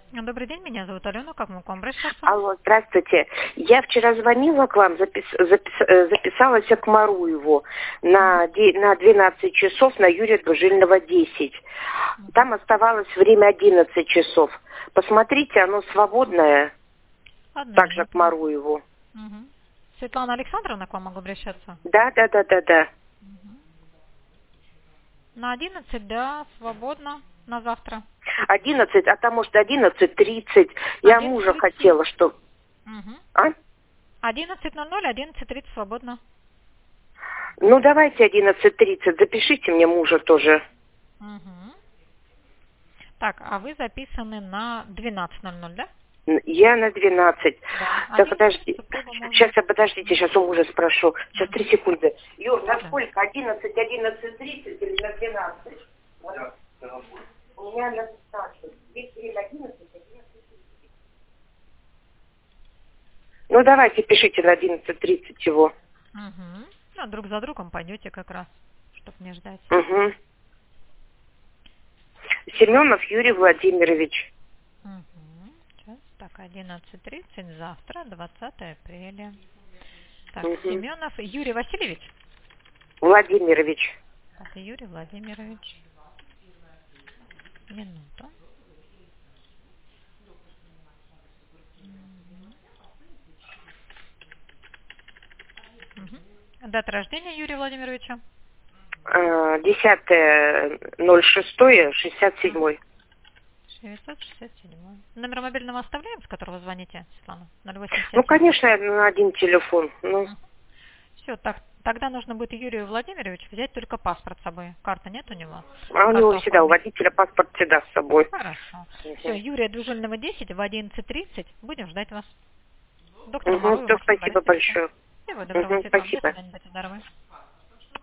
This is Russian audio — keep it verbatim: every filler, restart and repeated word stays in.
Добрый день, меня зовут Алена, как мы к вам обращаться? Алло, здравствуйте. Я вчера звонила к вам, запис, запис, э, записалась к Маруеву на, де- на двенадцать часов, на Юрия Двужильного десять. Там оставалось время одиннадцать часов. Посмотрите, оно свободное, Одну также к минуту. Маруеву. Мгм. Светлана Александровна, к вам могу обращаться? Да, да, да, да, да. На одиннадцать, да, свободно, на завтра. одиннадцать, а там может одиннадцать тридцать. Я мужа одиннадцать тридцать. хотела, что... Угу. А? одиннадцать ноль ноль, одиннадцать тридцать свободно. Ну, давайте одиннадцать тридцать. Запишите мне мужа тоже. Угу. Так, а вы записаны на двенадцать ноль ноль, да? Я на двенадцать. Да. Так, одиннадцать подожди. супруга можно. Сейчас, я подождите, сейчас у мужа спрошу. Сейчас, три Угу. секунды. Юр, на Да. сколько? одиннадцать, одиннадцать тридцать или на двенадцать? У меня на двенадцать. Здесь время одиннадцать, одиннадцать тридцать. Ну, давайте, пишите на одиннадцать тридцать его. Угу. Ну, друг за другом пойдете как раз, чтобы не ждать. Угу. Семенов Юрий Владимирович. Угу. Сейчас, так, одиннадцать тридцать, завтра, двадцатое апреля. Так, Угу. Семенов Юрий Васильевич. Владимирович. Это Юрий Владимирович. Минуту. Угу. Дата рождения Юрия Владимировича? Десятое ноль шестое шестьдесят седьмой. девятьсот шестьдесят седьмой. Номер мобильного оставляем, с которого звоните, Светлана? ноль восемь Ну, пятьдесят семь. конечно, на один телефон. Ну. Все, так, тогда нужно будет Юрию Владимировичу взять только паспорт с собой. Карты нет у него? А у Карту него всегда, у оформить. водителя паспорт всегда с собой. Хорошо. Угу. Все, Юрия Двужильного десять в одиннадцать тридцать. Будем ждать вас. Доктор Угу, Маруев то Максим спасибо Борисович. большое. Всего доброго, Угу, Светлана. До спасибо. свидания, будьте здоровы.